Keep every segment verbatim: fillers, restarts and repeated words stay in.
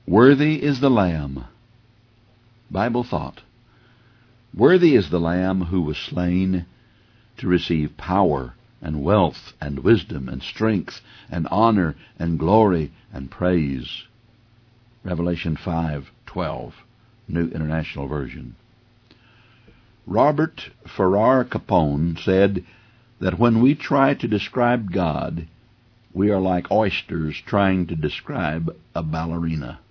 Worthy is the Lamb. Bible thought. Worthy is the Lamb who was slain to receive power and wealth and wisdom and strength and honor and glory and praise. Revelation five twelve, New International Version. Robert Farrar Capon said that when we try to describe God, we are like oysters trying to describe a ballerina.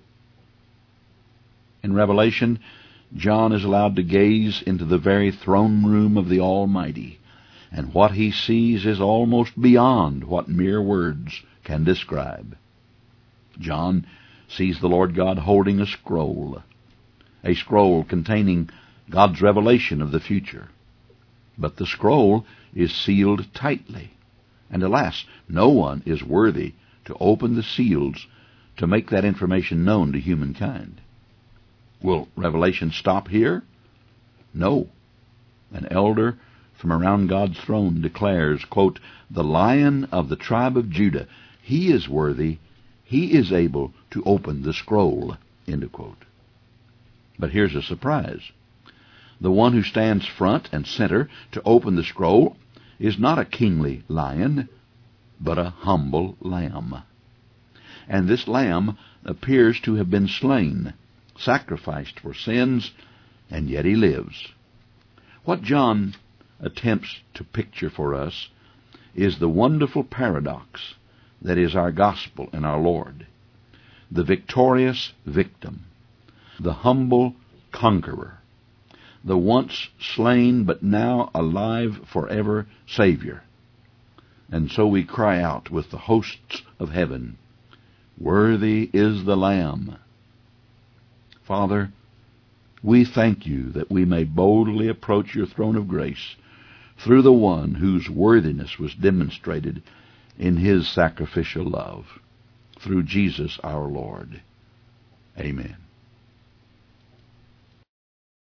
In Revelation, John is allowed to gaze into the very throne room of the Almighty, and what he sees is almost beyond what mere words can describe. John sees the Lord God holding a scroll, a scroll containing God's revelation of the future. But the scroll is sealed tightly, and alas, no one is worthy to open the seals to make that information known to humankind. Will Revelation stop here? No. An elder from around God's throne declares, quote, "The Lion of the tribe of Judah, he is worthy, he is able to open the scroll," end of quote. But here's a surprise. The one who stands front and center to open the scroll is not a kingly lion, but a humble lamb. And this lamb appears to have been slain, sacrificed for sins, and yet he lives. What John attempts to picture for us is the wonderful paradox that is our gospel and our Lord. The victorious victim, the humble conqueror, the once slain but now alive forever Savior. And so we cry out with the hosts of heaven, "Worthy is the Lamb." Father, we thank you that we may boldly approach your throne of grace through the one whose worthiness was demonstrated in his sacrificial love, through Jesus our Lord. Amen.